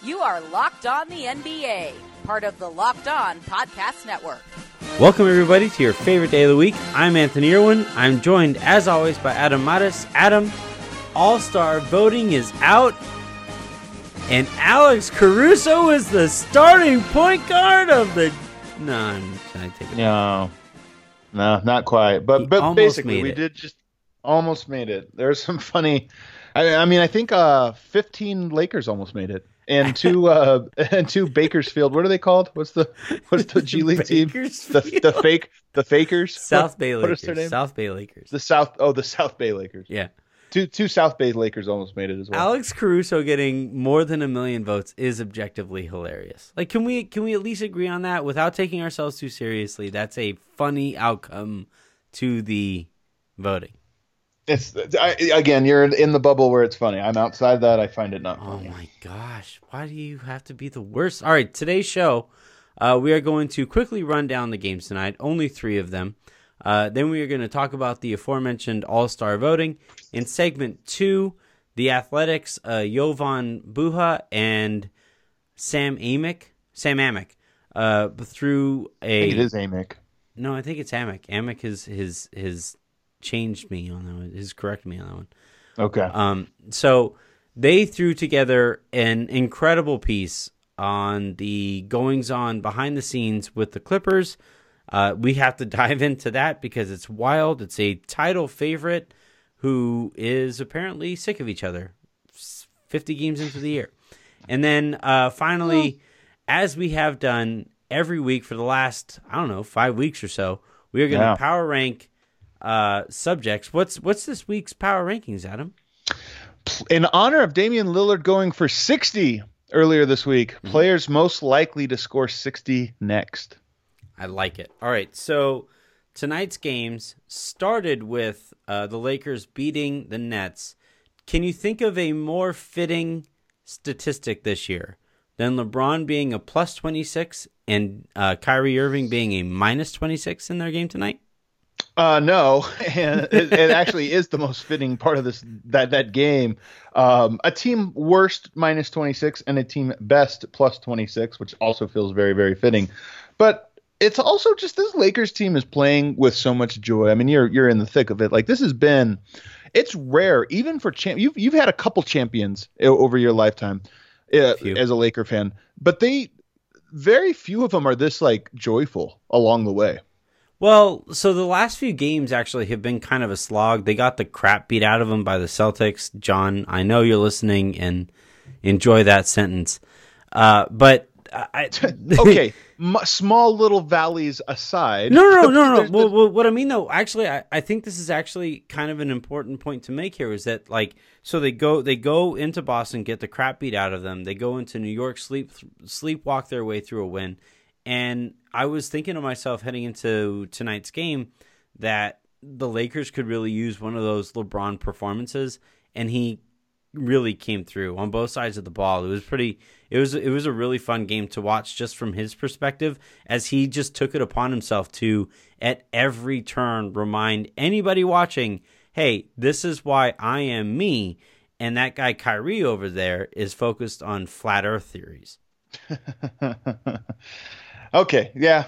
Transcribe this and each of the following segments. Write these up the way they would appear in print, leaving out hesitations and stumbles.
You are Locked On the NBA, part of the Locked On Podcast Network. Welcome, everybody, to your favorite day of the week. I'm Anthony Irwin. I'm joined, as always, by Adam Mattis. Adam, All-Star voting is out, and Alex Caruso is the starting point guard of the... No, I take it. No, not quite. But basically, we did just almost made it. There's some funny... I think 15 Lakers almost made it. And two Bakersfield. What are they called? What's the G League team? The Fakers. South Bay Lakers. What is their name? South Bay Lakers. The South Bay Lakers. Yeah. Two South Bay Lakers almost made it as well. Alex Caruso getting more than 1 million votes is objectively hilarious. Like, can we at least agree on that without taking ourselves too seriously? That's a funny outcome to the voting. Again, you're in the bubble where it's funny. I'm outside that. I find it not funny. Oh my gosh. Why do you have to be the worst? All right, today's show, we are going to quickly run down the games tonight, only 3 of them. Then we are going to talk about the aforementioned All-Star voting. In segment 2, the Athletics, Jovan Buha and Sam Amick through a... I think it is Amick. No, I think it's Amick. Amick is changed me on that one. Has corrected me on that one. Okay. So they threw together an incredible piece on the goings-on behind the scenes with the Clippers. We have to dive into that because it's wild. It's a title favorite who is apparently sick of each other 50 games into the year. And then finally, as we have done every week for the last, 5 weeks or so, we are going to power rank subjects. What's this week's power rankings, Adam? In honor of Damian Lillard going for 60 earlier this week, players most likely to score 60 next. I like it. All right, so tonight's games started with the Lakers beating the Nets. Can you think of a more fitting statistic this year than LeBron being a plus 26 and Kyrie Irving being a minus 26 in their game tonight? No, and it actually is the most fitting part of that game. A team worst minus 26 and a team best plus 26, which also feels very, very fitting. But it's also just this Lakers team is playing with so much joy. I mean, you're in the thick of it. Like, this has been, it's rare even for you've had a couple champions over your lifetime as a Laker fan, but very few of them are this like joyful along the way. Well, so the last few games actually have been kind of a slog. They got the crap beat out of them by the Celtics. John, I know you're listening and enjoy that sentence. But okay, small little valleys aside. No. Well, what I mean, though, actually, I think this is actually kind of an important point to make here is that, like, so they go into Boston, get the crap beat out of them. They go into New York, sleepwalk their way through a win. And I was thinking to myself heading into tonight's game that the Lakers could really use one of those LeBron performances, and he really came through on both sides of the ball. It was a really fun game to watch just from his perspective, as he just took it upon himself to, at every turn, remind anybody watching, hey, this is why I am me, and that guy Kyrie over there is focused on flat earth theories. Okay, yeah.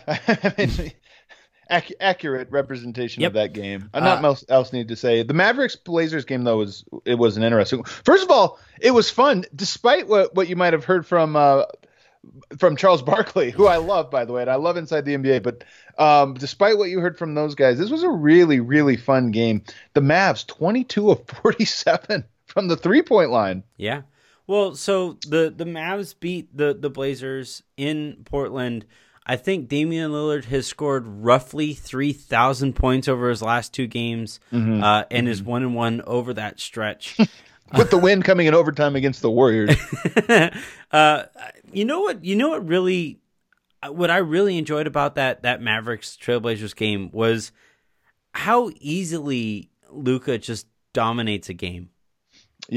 Accurate representation of that game. Not much else need to say. The Mavericks-Blazers game, though, was an interesting. First of all, it was fun, despite what you might have heard from Charles Barkley, who I love, by the way, and I love Inside the NBA. But despite what you heard from those guys, this was a really, really fun game. The Mavs, 22 of 47 from the three-point line. Yeah. Well, so the Mavs beat the Blazers in Portland. I think Damian Lillard has scored roughly 3,000 points over his last 2 games, and is 1-1 over that stretch. With the win coming in overtime against the Warriors. You know what I really enjoyed about that Mavericks Trailblazers game was how easily Luka just dominates a game.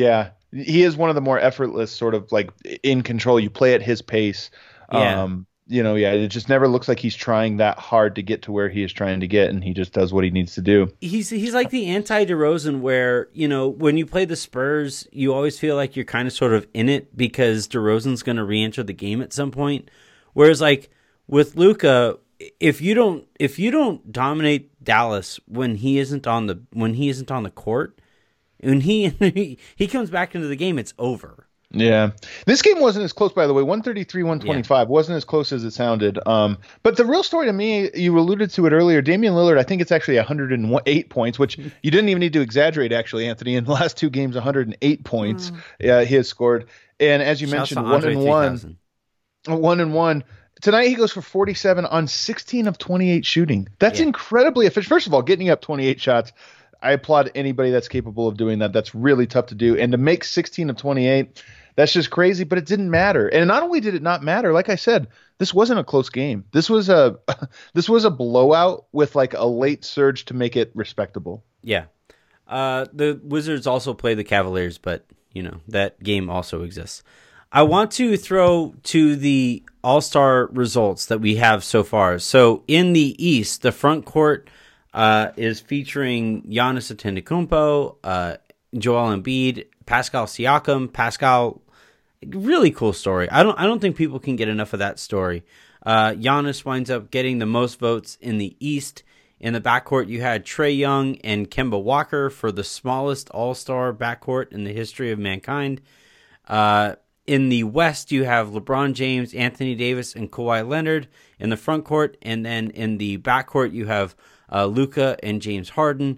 Yeah, he is one of the more effortless, sort of like in control. You play at his pace. Yeah. it just never looks like he's trying that hard to get to where he is trying to get, and he just does what he needs to do. He's like the anti-DeRozan, where when you play the Spurs, you always feel like you're kind of sort of in it because DeRozan's going to re-enter the game at some point. Whereas like with Luka, if you don't dominate Dallas when he isn't on the court, when he comes back into the game, it's over. Yeah. This game wasn't as close, by the way. 133-125 wasn't as close as it sounded. But the real story to me, you alluded to it earlier, Damian Lillard, I think it's actually 108 points, which you didn't even need to exaggerate, actually, Anthony. In the last 2 games, 108 points he has scored. And as you mentioned, 1-1. 1-1. Tonight he goes for 47 on 16 of 28 shooting. That's incredibly efficient. First of all, getting up 28 shots, I applaud anybody that's capable of doing that. That's really tough to do. And to make 16 of 28, that's just crazy, but it didn't matter. And not only did it not matter, like I said, this wasn't a close game. This was a blowout with like a late surge to make it respectable. Yeah. The Wizards also play the Cavaliers, but that game also exists. I want to throw to the All-Star results that we have so far. So in the East, the front court is featuring Giannis Antetokounmpo, Joel Embiid, Pascal Siakam. Pascal, really cool story. I don't think people can get enough of that story. Giannis winds up getting the most votes in the East. In the backcourt, you had Trae Young and Kemba Walker for the smallest All-Star backcourt in the history of mankind. In the West, you have LeBron James, Anthony Davis, and Kawhi Leonard in the front court. And then in the backcourt, you have Luka and James Harden.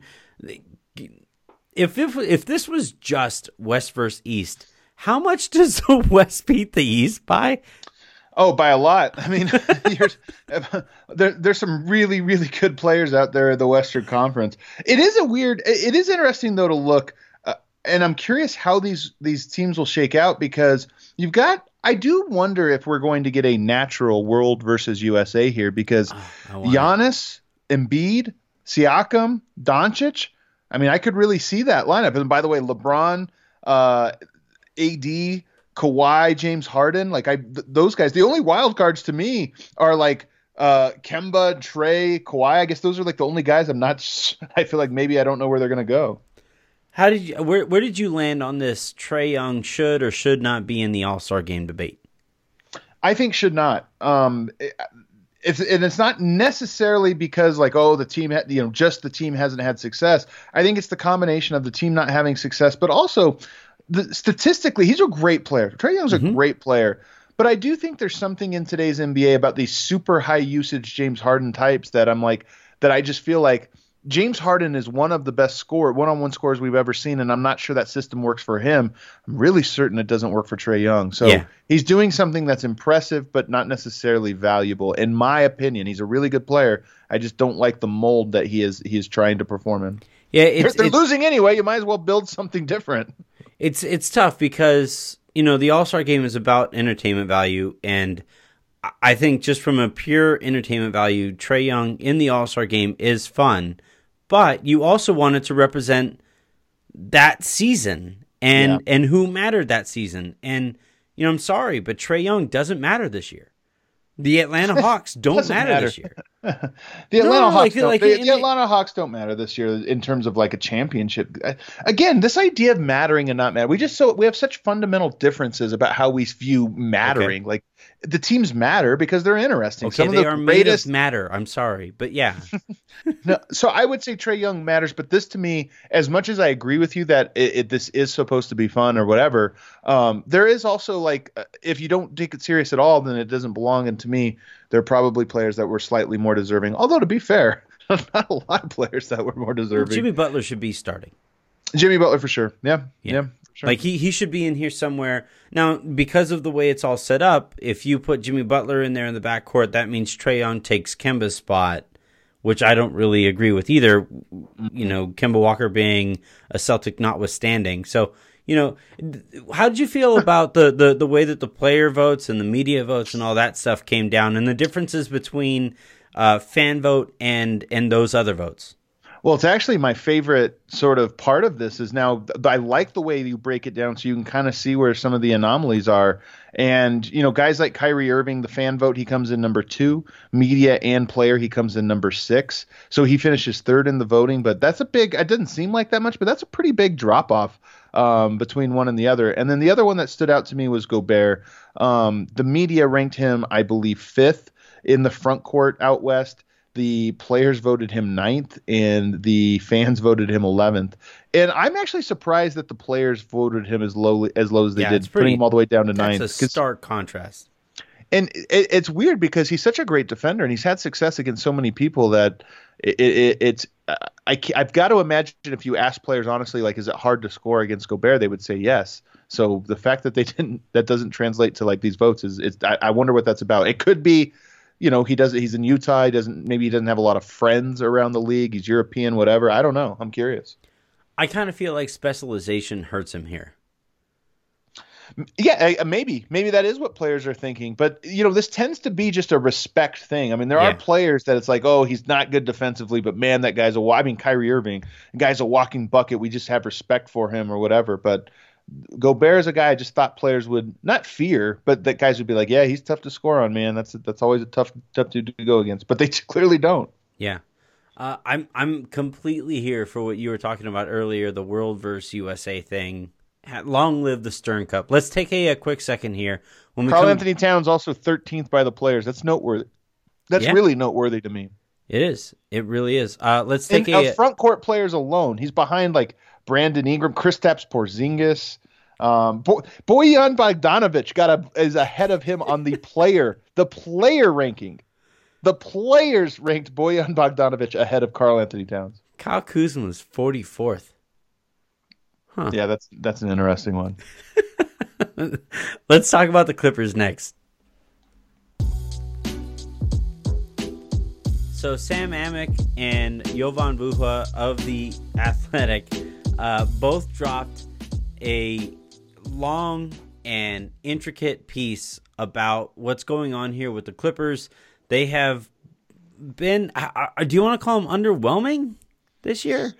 If this was just West versus East, how much does the West beat the East by? Oh, by a lot. I mean, there's some really, really good players out there in the Western Conference. It is interesting, though, to look, and I'm curious how these teams will shake out, because I do wonder if we're going to get a natural world versus USA here, because Giannis, Embiid, Siakam, Doncic, I mean, I could really see that lineup. And by the way, LeBron, AD, Kawhi, James Harden, those guys. The only wild cards to me are like Kemba, Trae, Kawhi. I guess those are like the only guys I feel like maybe I don't know where they're going to go. Where did you land on this Trae Young should or should not be in the All-Star game debate? I think should not. It's not necessarily because the team just the team hasn't had success. I think it's the combination of the team not having success, but also statistically, he's a great player. Trae Young's a great player, but I do think there's something in today's NBA about these super high usage James Harden types that I just feel like James Harden is one of the best one-on-one scorers we've ever seen, and I'm not sure that system works for him. I'm really certain it doesn't work for Trae Young. So he's doing something that's impressive but not necessarily valuable. In my opinion, he's a really good player. I just don't like the mold that he is trying to perform in. Yeah, they're losing anyway. You might as well build something different. It's tough because the All-Star game is about entertainment value, and I think just from a pure entertainment value, Trae Young in the All-Star game is fun. But you also want it to represent that season and who mattered that season. And, I'm sorry, but Trae Young doesn't matter this year. The Atlanta Hawks don't matter this year. The Atlanta Hawks don't matter this year in terms of like a championship. Again, this idea of mattering and not mattering, we have such fundamental differences about how we view mattering. Okay. Like the teams matter because they're interesting. Okay, they are made of matter. I'm sorry, but yeah. No, so I would say Trae Young matters, but this to me, as much as I agree with you that this is supposed to be fun or whatever, there is also if you don't take it serious at all, then it doesn't belong. And to me, there are probably players that were slightly more deserving. Although to be fair, not a lot of players that were more deserving. Well, Jimmy Butler should be starting. Jimmy Butler for sure. Yeah. For sure. Like he should be in here somewhere. Now, because of the way it's all set up, if you put Jimmy Butler in there in the backcourt, that means Trae Young takes Kemba's spot, which I don't really agree with either. Kemba Walker being a Celtic notwithstanding. So, how did you feel about the way that the player votes and the media votes and all that stuff came down and the differences between fan vote and those other votes? Well, it's actually my favorite sort of part of this is now I like the way you break it down so you can kind of see where some of the anomalies are. And, guys like Kyrie Irving, the fan vote, he comes in number 2. Media and player, he comes in number 6. So he finishes 3rd in the voting. But that's it didn't seem like that much, but that's a pretty big drop off between one and the other. And then the other one that stood out to me was Gobert. The media ranked him, I believe, 5th in the front court out west. The players voted him 9th, and the fans voted him 11th. And I'm actually surprised that the players voted him as low as they did, putting him all the way down to 9th. That's a stark contrast. And it's weird because he's such a great defender, and he's had success against so many people that I've got to imagine if you ask players honestly, like, is it hard to score against Gobert? They would say yes. So the fact that that doesn't translate to like these votes I wonder what that's about. It could be. He's in Utah. Maybe he doesn't have a lot of friends around the league. He's European, whatever. I don't know. I'm curious. I kind of feel like specialization hurts him here. Yeah, maybe that is what players are thinking. But, this tends to be just a respect thing. I mean, there are players that it's like, oh, he's not good defensively, but man, that guy's Kyrie Irving, the guy's a walking bucket. We just have respect for him or whatever. But Gobert is a guy I just thought players would not fear, but that guys would be like, yeah, he's tough to score on, man. That's always a tough dude to go against. But they clearly don't. Yeah. I'm completely here for what you were talking about earlier, the World versus USA thing. Long live the Stern Cup. Let's take a quick second here. Karl-Anthony Towns also 13th by the players. That's noteworthy. That's really noteworthy to me. It is. It really is. Let's take front court players alone. He's behind like Brandon Ingram, Kristaps Porzingis, Bojan Bogdanovic is ahead of him on the player ranking. The players ranked Bojan Bogdanovic ahead of Karl-Anthony Towns. Kyle Kuzma was 44th. Huh. Yeah, that's an interesting one. Let's talk about the Clippers next. So Sam Amick and Jovan Buha of The Athletic both dropped a long and intricate piece about what's going on here with the Clippers. They have been, do you want to call them underwhelming this year?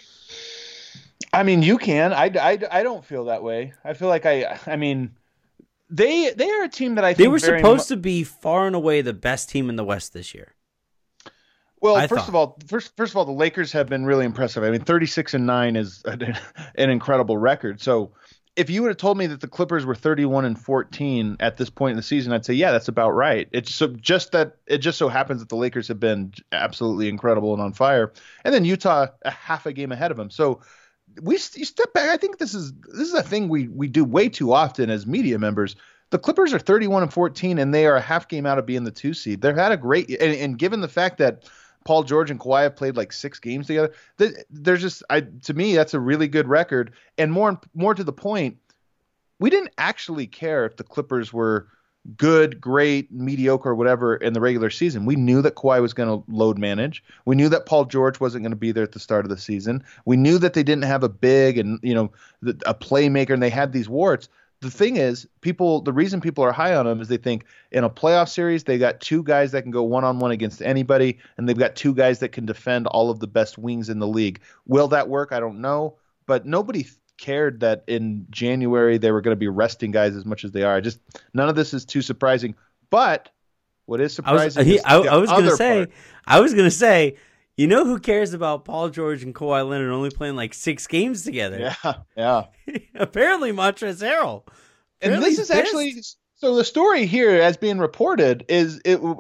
I mean, you can. I don't feel that way. I feel like I mean, they are a team that I think they were supposed to be far and away the best team in the West this year. Well, first of all, the Lakers have been really impressive. I mean, 36-9 is an incredible record. So if you would have told me that the Clippers were 31-14 at this point in the season, I'd say, yeah, that's about right. It just so happens that the Lakers have been absolutely incredible and on fire. And then Utah a half a game ahead of them. So you step back. I think this is a thing we do way too often as media members. The Clippers are 31-14 and they are a half game out of being the 2 seed. They've had a great, and given the fact that Paul George and Kawhi have played like 6 games together, there's just, to me, that's a really good record. And more to the point, we didn't actually care if the Clippers were good, great, mediocre, or whatever in the regular season. We knew that Kawhi was going to load manage. We knew that Paul George wasn't going to be there at the start of the season. We knew that they didn't have a big and a playmaker, and they had these warts. The thing is, the reason people are high on them is they think in a playoff series, they got 2 guys that can go one-on-one against anybody, and they've got 2 guys that can defend all of the best wings in the league. Will that work? I don't know. But nobody cared that in January they were going to be resting guys as much as they are. None of this is too surprising. But what is surprising I was going to say, you know who cares about Paul George and Kawhi Leonard only playing like 6 games together? Yeah. Apparently Montrezl Harrell. And this is actually, so the story here as being reported is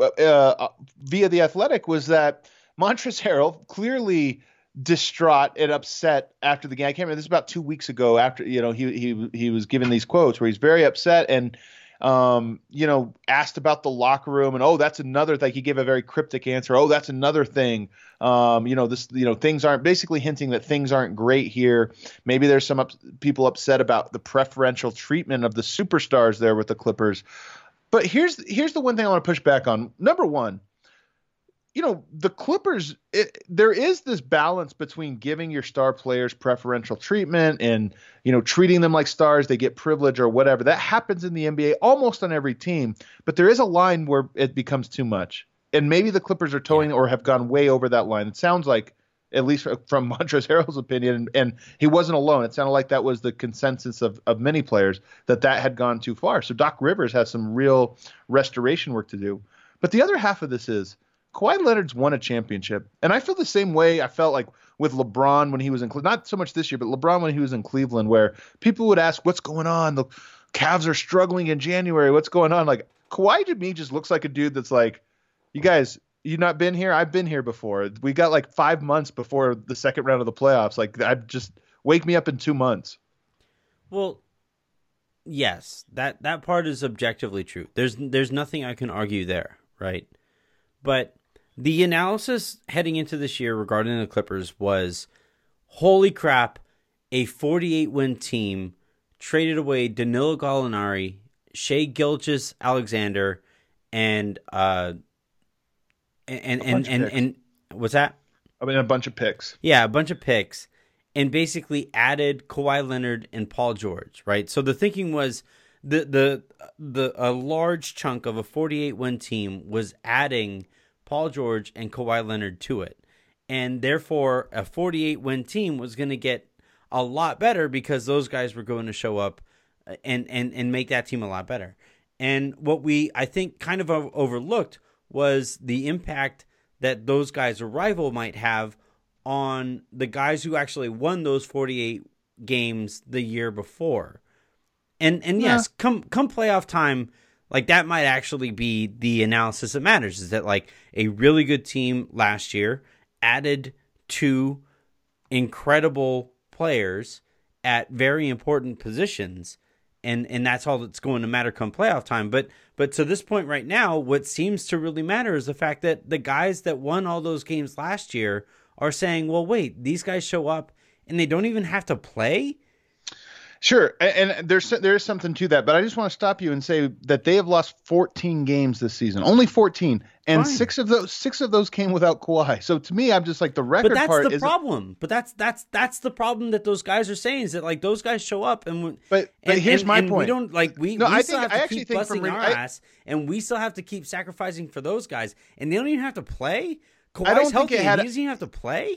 via The Athletic was that Montrezl Harrell clearly distraught and upset after the game. I can't remember, this is about 2 weeks ago after, he was given these quotes where he's very upset and asked about the locker room and, that's another thing. He gave a very cryptic answer. That's another thing. Things aren't, basically hinting that things aren't great here. Maybe there's some people upset about the preferential treatment of the superstars there with the Clippers. But here's the one thing I want to push back on. Number one, the Clippers, there is this balance between giving your star players preferential treatment and, treating them like stars, they get privilege or whatever. That happens in the NBA almost on every team, but there is a line where it becomes too much. And maybe the Clippers are towing or have gone way over that line. It sounds like at least from Montrezl Harrell's opinion, and he wasn't alone. It sounded like that was the consensus of many players, that had gone too far. So Doc Rivers has some real restoration work to do. But the other half of this is Kawhi Leonard's won a championship, and I feel the same way I felt like with LeBron when he was in not so much this year, but LeBron when he was in Cleveland, where people would ask, "What's going on? The Cavs are struggling in January. What's going on?" Like Kawhi to me just looks like a dude that's like, "You guys, you not been here? I've been here before. We got like 5 months before the second round of the playoffs. Like, I just wake me up in 2 months." Well, yes, that part is objectively true. There's nothing I can argue there, right? But the analysis heading into this year regarding the Clippers was, holy crap, a 48-win team traded away Danilo Gallinari, Shai Gilgeous-Alexander, and what's that? I mean, a bunch of picks. Yeah, a bunch of picks, and basically added Kawhi Leonard and Paul George, right? So the thinking was a large chunk of a 48-win team was adding Paul George and Kawhi Leonard to it. And therefore, a 48-win team was going to get a lot better because those guys were going to show up and make that team a lot better. And what I think kind of overlooked was the impact that those guys' arrival might have on the guys who actually won those 48 games the year before. And yes, come playoff time, like that might actually be the analysis that matters, is that like a really good team last year added 2 incredible players at very important positions, and that's all that's going to matter come playoff time. But to this point right now, what seems to really matter is the fact that the guys that won all those games last year are saying, well, wait, these guys show up and they don't even have to play? Sure, and there is something to that, but I just want to stop you and say that they have lost 14 games this season, only 14, and Fine. six of those came without Kawhi. So to me, I'm just like the record But part that's the is problem. But that's the problem that those guys are saying, is that like those guys show up and here's my point. We don't like we No, still have to keep busting our ass, and we still have to keep sacrificing for those guys, and they don't even have to play. Kawhi's healthy, and he doesn't even have to play.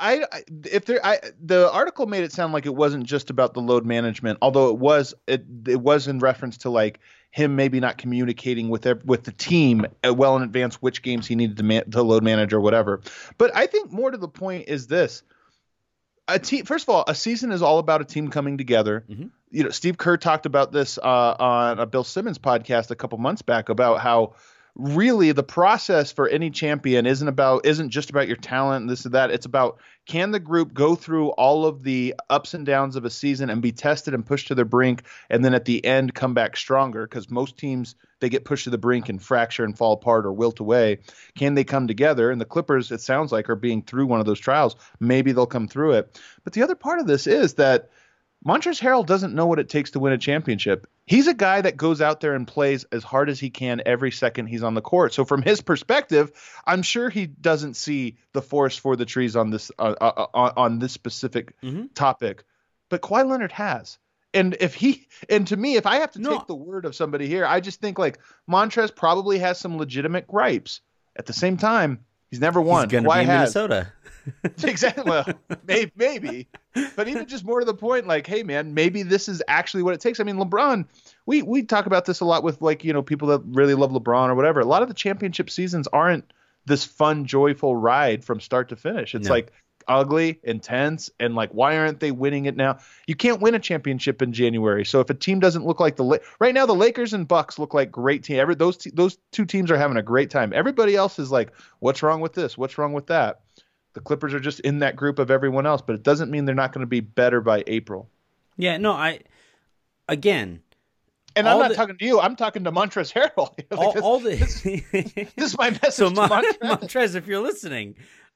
The article made it sound like it wasn't just about the load management, although it was in reference to like him maybe not communicating with the team well in advance which games he needed to load manage or whatever. But I think more to the point is this: first of all, a season is all about a team coming together. Mm-hmm. You know, Steve Kerr talked about this on a Bill Simmons podcast a couple months back about how really the process for any champion isn't just about your talent and this and that. It's about, can the group go through all of the ups and downs of a season and be tested and pushed to the brink, and then at the end come back stronger? Because most teams, they get pushed to the brink and fracture and fall apart or wilt away. Can they come together? And the Clippers, it sounds like, are being through one of those trials. Maybe they'll come through it. But the other part of this is that Montrezl Harrell doesn't know what it takes to win a championship. He's a guy that goes out there and plays as hard as he can every second he's on the court. So from his perspective, I'm sure he doesn't see the forest for the trees on this specific topic. But Kawhi Leonard has. And to me, if I have to take the word of somebody here, I just think like Montrez probably has some legitimate gripes. At the same time, he's never won. He's going to be in Minnesota. Exactly. Well, maybe. But even just more to the point, like, hey, man, maybe this is actually what it takes. I mean, LeBron, we talk about this a lot with, like, you know, people that really love LeBron or whatever. A lot of the championship seasons aren't this fun, joyful ride from start to finish. It's like ugly, intense, and like, why aren't they winning it now? You can't win a championship in January. So if a team doesn't look like right now, the Lakers and Bucks look like great team. Those 2 teams are having a great time. Everybody else is like, what's wrong with this? What's wrong with that? The Clippers are just in that group of everyone else, but it doesn't mean they're not going to be better by April. Yeah, no, again. And I'm not talking to you. I'm talking to Montrezl Harrell. This is my message to Montrezl. Montrezl, if you're listening.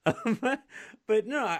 But no,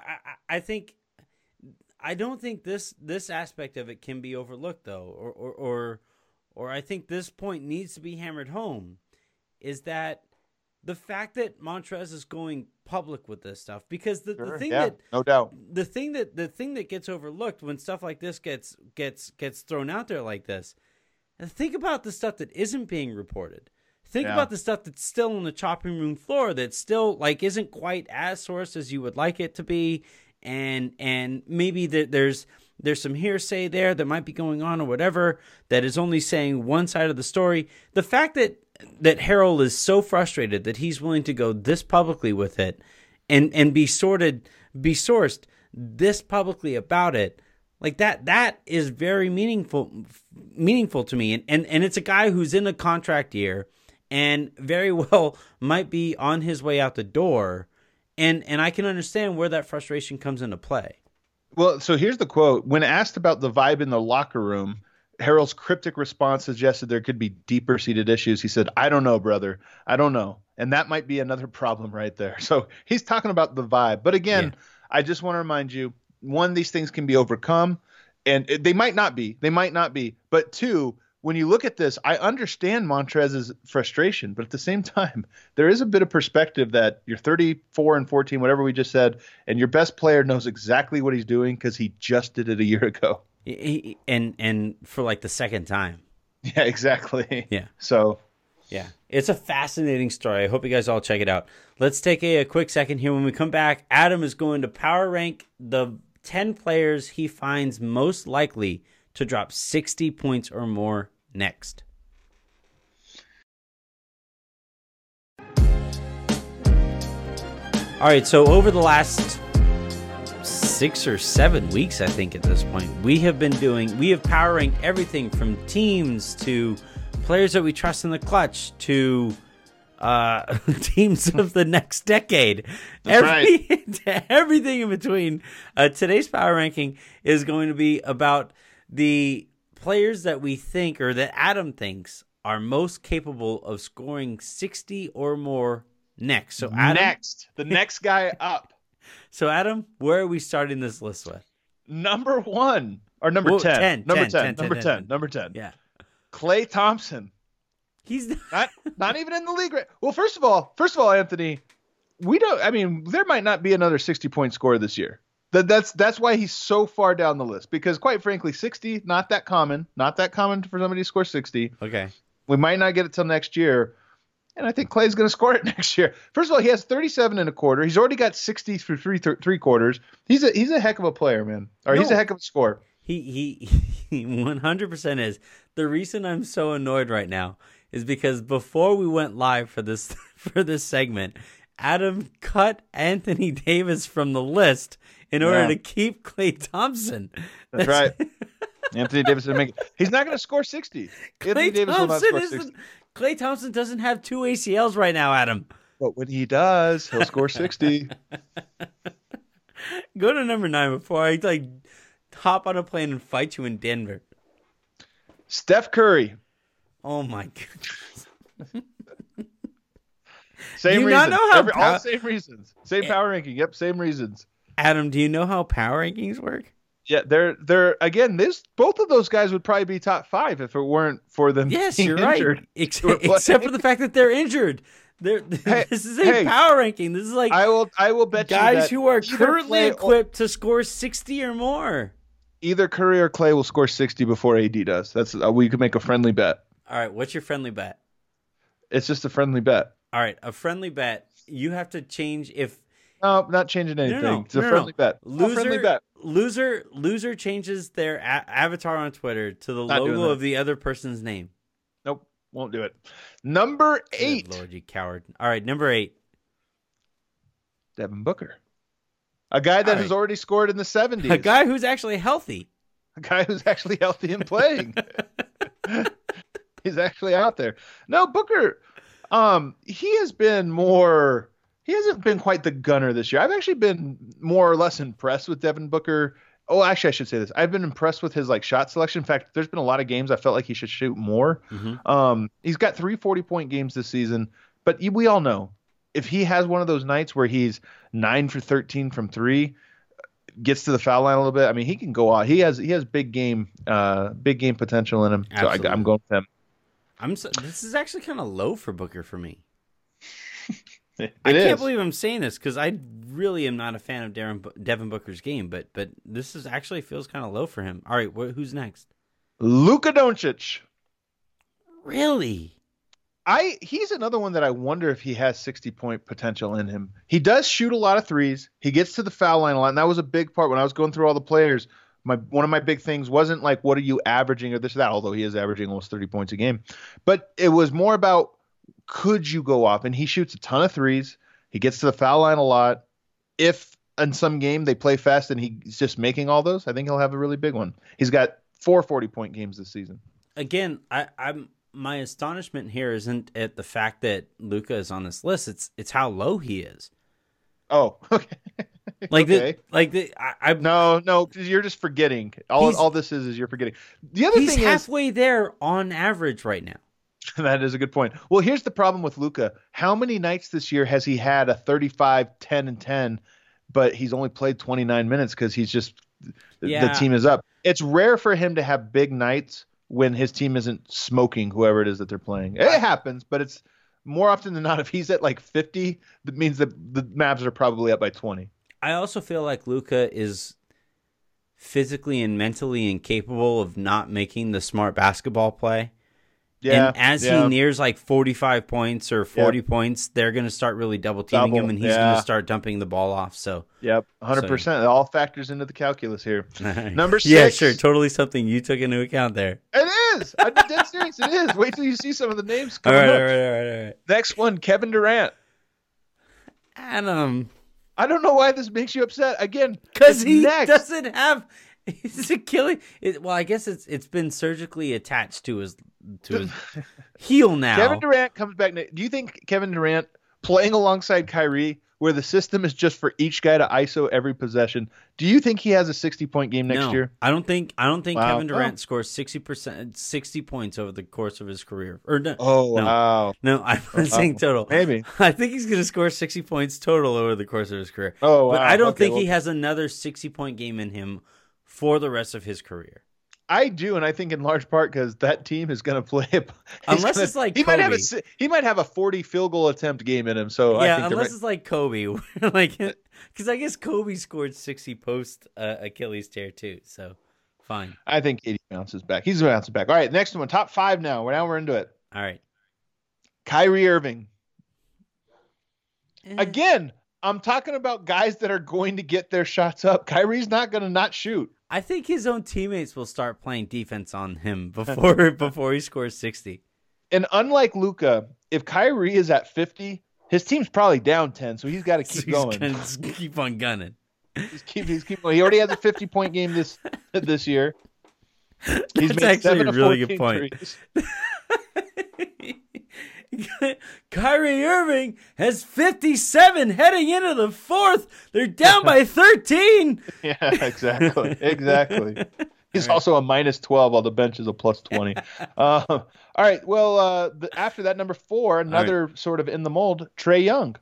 I don't think this aspect of it can be overlooked, though, or I think this point needs to be hammered home, is that the fact that Montrezl is going public with this stuff, because the thing that no doubt the thing that gets overlooked when stuff like this gets thrown out there like this, and think about the stuff that isn't being reported. Think about the stuff that's still on the chopping room floor that still like isn't quite as sourced as you would like it to be, and maybe there's some hearsay there that might be going on or whatever that is only saying one side of the story. The fact that Harrell is so frustrated that he's willing to go this publicly with it and be sourced this publicly about it, like that is very meaningful to me. And it's a guy who's in a contract year and very well might be on his way out the door. And I can understand where that frustration comes into play. Well, so here's the quote. When asked about the vibe in the locker room, Harrell's cryptic response suggested there could be deeper-seated issues. He said, "I don't know, brother. I don't know." And that might be another problem right there. So he's talking about the vibe. But again, I just want to remind you, one, these things can be overcome, and they might not be. They might not be. But two, when you look at this, I understand Montrez's frustration, but at the same time, there is a bit of perspective that you're 34-14, whatever we just said, and your best player knows exactly what he's doing because he just did it a year ago. And for like the second time. Yeah, exactly. Yeah. So, yeah, it's a fascinating story. I hope you guys all check it out. Let's take a quick second here. When we come back, Adam is going to power rank the 10 players he finds most likely to drop 60 points or more next. All right, so over the last 6 or 7 weeks, I think at this point, we have power ranked everything from teams to players that we trust in the clutch to teams of the next decade. Everything in between. Today's power ranking is going to be about the players that we think, or that Adam thinks, are most capable of scoring 60 or more next. So Adam, the next guy up. So Adam, where are we starting this list with? Number 1 or number 10? Number 10. Yeah. Klay Thompson. He's not even in the league. Well, first of all, Anthony, there might not be another 60-point scorer this year. That's why he's so far down the list, because quite frankly, 60, not that common for somebody to score 60. Okay. We might not get it till next year. And I think Klay's going to score it next year. First of all, he has 37 and a quarter. He's already got 60 through three quarters. He's a heck of a player, man. He's a heck of a scorer. He 100% is. The reason I'm so annoyed right now is because before we went live for this segment, Adam cut Anthony Davis from the list in order to keep Klay Thompson. That's right. Anthony Davis didn't make it. He's not going to score 60. Anthony Davis will not score 60. Klay Thompson doesn't have 2 ACLs right now, Adam. But when he does, he'll score 60. Go to number 9 before I hop on a plane and fight you in Denver. Steph Curry. Oh my god. Same reasons. All the same reasons. Same power ranking. Yep, same reasons. Adam, do you know how power rankings work? Yeah, they're again. Both of those guys would probably be top 5 if it weren't for them. Yes, being you're injured. right. Except for the fact that they're injured. This is a power ranking. This is like I will bet guys you that who are currently equipped to score 60 or more. Either Curry or Klay will score 60 before AD does. That's we could make a friendly bet. All right, what's your friendly bet? It's just a friendly bet. All right, a friendly bet. You have to change if. No, not changing anything. No, it's a friendly bet. Loser, friendly bet. Loser changes their avatar on Twitter to the logo of the other person's name. Nope, won't do it. Number 8. Good Lord, you coward. All right, number 8. Devin Booker. A guy that has already scored in the 70s. A guy who's actually healthy. A guy who's actually healthy and playing. He's actually out there. No, Booker, he hasn't been quite the gunner this year. I've actually been more or less impressed with Devin Booker. Oh, actually, I should say this. I've been impressed with his shot selection. In fact, there's been a lot of games I felt like he should shoot more. Mm-hmm. He's got 3 40-point games this season, but we all know if he has one of those nights where he's 9 for 13 from 3, gets to the foul line a little bit, I mean, he can go out. He has big game potential in him. Absolutely. So I'm going with him. This is actually kind of low for Booker for me. I can't believe I'm saying this because I really am not a fan of Devin Booker's game, but this is actually feels kind of low for him. All right, who's next? Luka Doncic. Really? He's another one that I wonder if he has 60-point potential in him. He does shoot a lot of threes. He gets to the foul line a lot, and that was a big part when I was going through all the players. One of my big things wasn't like, what are you averaging or this or that, although he is averaging almost 30 points a game. But it was more about, could you go off? And he shoots a ton of threes. He gets to the foul line a lot. If in some game they play fast and he's just making all those, I think he'll have a really big one. He's got 4 40-point games this season. Again, my astonishment here isn't at the fact that Luka is on this list. It's how low he is. Oh, okay. Okay. No, you're just forgetting. All this is you're forgetting. The other he's thing halfway there on average right now. That is a good point. Well, here's the problem with Luka. How many nights this year has he had a 35, 10, and 10, but he's only played 29 minutes because he's just the team is up. It's rare for him to have big nights when his team isn't smoking whoever it is that they're playing. It happens, but it's more often than not, if he's at like 50, that means that the Mavs are probably up by 20. I also feel like Luka is physically and mentally incapable of not making the smart basketball play. Yeah, and as he nears like 45 points or 40 points, they're going to start really double teaming him, and he's going to start dumping the ball off. So, 100%. It all factors into the calculus here. Number 6. Yeah, sure. Totally something you took into account there. It is. I'm dead serious. It is. Wait till you see some of the names coming up. All right. Next one, Kevin Durant. Adam. I don't know why this makes you upset. Again, because he doesn't have his Achilles. Well, I guess it's been surgically attached to his heel now. Kevin Durant comes back. Do you think Kevin Durant playing alongside Kyrie, where the system is just for each guy to ISO every possession, do you think he has a 60-point game next year? I don't think Kevin Durant scores 60 points over the course of his career. Or no, wow. No, I'm not saying total. Maybe. I think he's going to score 60 points total over the course of his career. Oh, wow. But I don't think he has another 60-point game in him for the rest of his career. I do, and I think in large part because that team is going to play. It's like Kobe. He might have a 40 field goal attempt game in him. So yeah, I think unless it's like Kobe, because I guess Kobe scored 60 post Achilles tear too. So fine. I think KD bounces back. He's bouncing back. All right, next one, top 5 now. Now we're into it. All right, Kyrie Irving. Again, I'm talking about guys that are going to get their shots up. Kyrie's not going to not shoot. I think his own teammates will start playing defense on him before he scores 60. And unlike Luka, if Kyrie is at 50, his team's probably down 10, so he's got to keep going. He's gonna keep on gunning. He's keep going. He already has a 50-point game this year. He's made actually a really good point. Kyrie Irving has 57 heading into the fourth. They're down by 13. Yeah, exactly. He's also a minus 12 while the bench is a plus 20. All right. Well, after that, number 4, another sort of in the mold, Trae Young.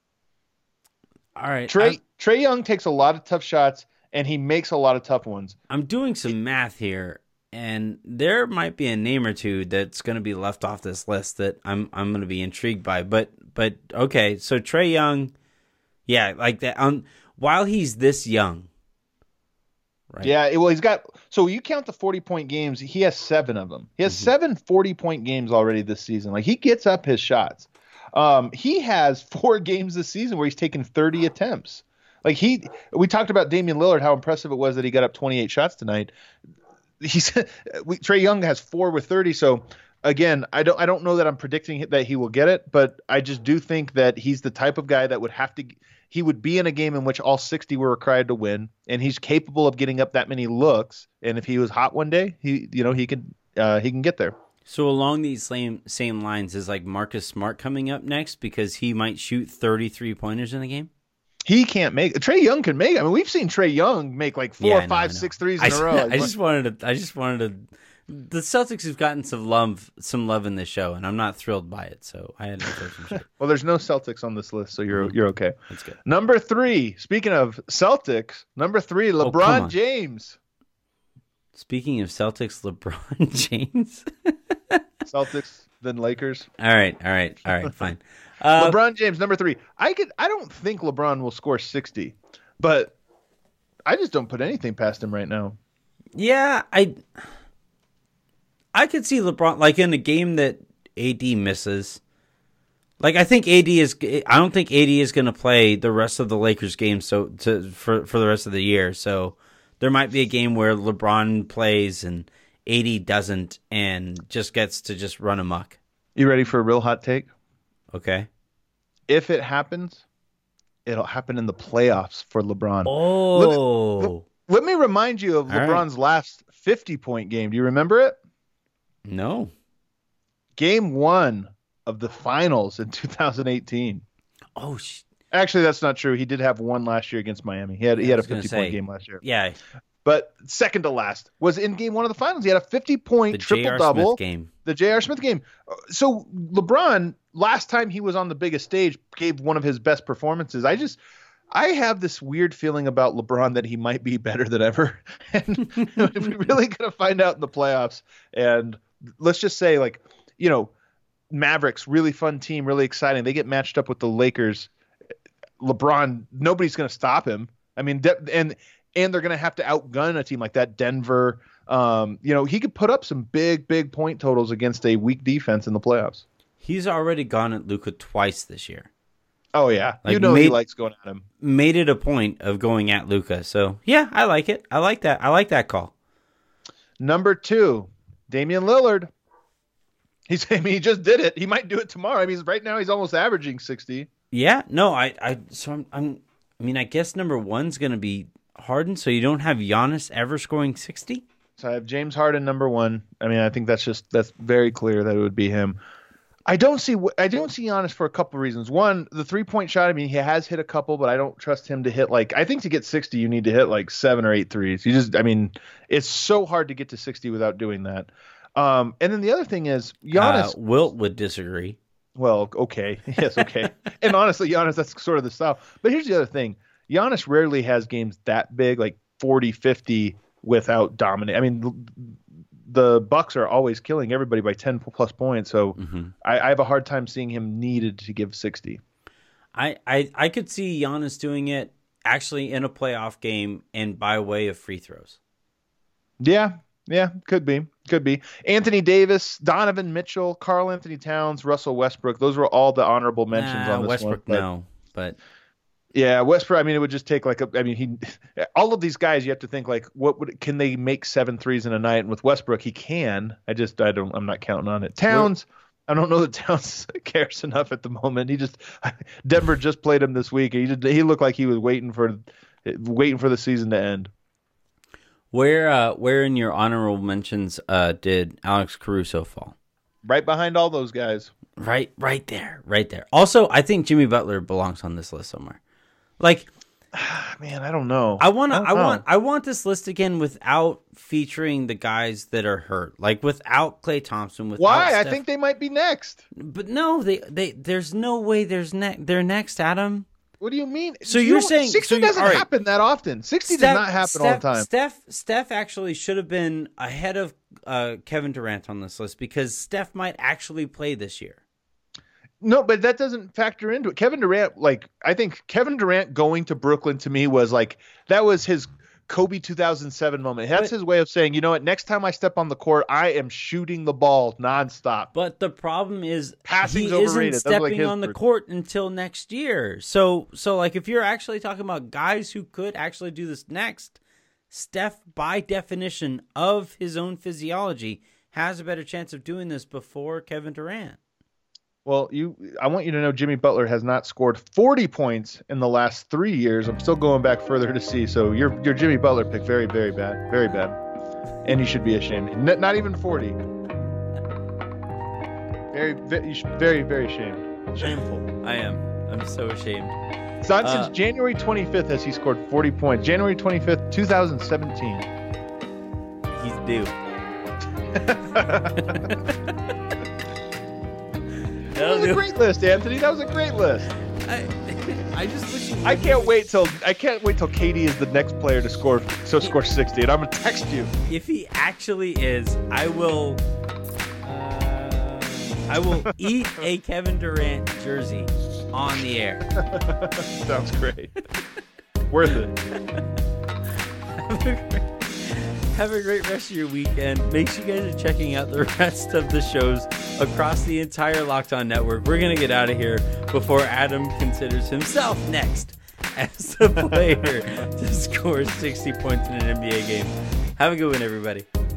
All right. Trae Young takes a lot of tough shots, and he makes a lot of tough ones. I'm doing some math here. And there might be a name or two that's going to be left off this list that I'm going to be intrigued by. But okay, so Trae Young, yeah, like that. While he's this young, right? Yeah, well, he's got. So you count the 40-point games. He has 7 of them. He has 7 40-point games already this season. Like he gets up his shots. He has 4 games this season where he's taken 30 attempts. Like we talked about Damian Lillard, how impressive it was that he got up 28 shots tonight. Trae Young has 4 with 30. So again, I don't know that I'm predicting that he will get it, but I just do think that he's the type of guy that he would be in a game in which all 60 were required to win, and he's capable of getting up that many looks. And if he was hot one day, he can get there. So along these same lines, is like Marcus Smart coming up next because he might shoot 33 pointers in a game? He can't make. Trae Young can make. I mean, we've seen Trae Young make like 4, 5, 6 threes in a row. I just wanted to. The Celtics have gotten some love in this show, and I'm not thrilled by it. So I had to throw some shit. Well, there's no Celtics on this list, so you're okay. That's good. Number 3. Speaking of Celtics, number 3, LeBron James. Speaking of Celtics, LeBron James. Celtics, then Lakers. All right, fine. LeBron James, number 3. I don't think LeBron will score 60, but I just don't put anything past him right now. Yeah, I could see LeBron like in a game that AD misses. Like I don't think AD is going to play the rest of the Lakers games for the rest of the year. So there might be a game where LeBron plays and AD doesn't and just gets to just run amok. You ready for a real hot take? Okay. If it happens, it'll happen in the playoffs for LeBron. Oh. Let me remind you of All LeBron's last 50-point game. Do you remember it? No. Game 1 of the finals in 2018. Oh, actually, that's not true. He did have one last year against Miami. He had a 50-point game last year. Yeah. But second to last was in game 1 of the finals. He had a 50-point triple-double. The J.R. Smith game. So LeBron, last time he was on the biggest stage, gave one of his best performances. I have this weird feeling about LeBron that he might be better than ever. And we're really going to find out in the playoffs. And let's just say, Mavericks, really fun team, really exciting. They get matched up with the Lakers. LeBron, nobody's going to stop him. I mean, and they're going to have to outgun a team like that. Denver, he could put up some big point totals against a weak defense in the playoffs. He's already gone at Luka twice this year. Oh, yeah. He likes going at him. Made it a point of going at Luka. So, yeah, I like it. I like that. I like that call. Number 2, Damian Lillard. He just did it. He might do it tomorrow. I mean, right now he's almost averaging 60. Yeah. No, I guess number 1's going to be Harden, so you don't have Giannis ever scoring 60? So I have James Harden number 1. I mean, I think that's very clear that it would be him. I don't see Giannis for a couple of reasons. One, the 3-point shot, I mean, he has hit a couple, but I don't trust him to hit I think to get 60, you need to hit 7 or 8 threes. It's so hard to get to 60 without doing that. And then the other thing is Giannis. Wilt would disagree. Well, okay. Yes, okay. And honestly, Giannis, that's sort of the style. But here's the other thing. Giannis rarely has games that big, 40, 50 without dominating. I mean, the Bucks are always killing everybody by 10 plus points. So I have a hard time seeing him needed to give 60. I could see Giannis doing it actually in a playoff game and by way of free throws. Yeah, could be. Anthony Davis, Donovan Mitchell, Karl Anthony Towns, Russell Westbrook. Those were all the honorable mentions on this Westbrook, one. But yeah, Westbrook. I mean, it would just take all of these guys. You have to think can they make 7 threes in a night? And with Westbrook, he can. I'm not counting on it. Towns, I don't know that Towns cares enough at the moment. Denver just played him this week. He looked like he was waiting for the season to end. Where in your honorable mentions did Alex Caruso fall? Right behind all those guys. Right there. Also, I think Jimmy Butler belongs on this list somewhere. Man, I don't know. I want this list again without featuring the guys that are hurt. Without Klay Thompson. Why? Steph. I think they might be next. But no, there's no way they're next, Adam. What do you mean? So you're saying 60 doesn't happen that often. 60 does not happen all the time. Steph actually should have been ahead of Kevin Durant on this list because Steph might actually play this year. No, but that doesn't factor into it. Kevin Durant, I think Kevin Durant going to Brooklyn to me was that was his Kobe 2007 moment. That's his way of saying, you know what, next time I step on the court, I am shooting the ball nonstop. But the problem is passing's he overrated. Isn't stepping on the court until next year. So if you're actually talking about guys who could actually do this next, Steph, by definition of his own physiology, has a better chance of doing this before Kevin Durant. Well, I want you to know Jimmy Butler has not scored 40 points in the last 3 years. I'm still going back further to see. So your Jimmy Butler pick, very, very bad. Very bad. And you should be ashamed. Not even 40. Very, very ashamed. Shameful. I am. I'm so ashamed. It's not since January 25th has he scored 40 points. January 25th, 2017. He's due. That was a great list, Anthony. That was a great list. I just wish I can't wait till KD is the next player to score 60, and I'm gonna text you. If he actually is, I will eat a Kevin Durant jersey on the air. Sounds great. Worth it. Have a great rest of your weekend. Make sure you guys are checking out the rest of the shows across the entire Locked On Network. We're going to get out of here before Adam considers himself next as the player to score 60 points in an NBA game. Have a good one, everybody.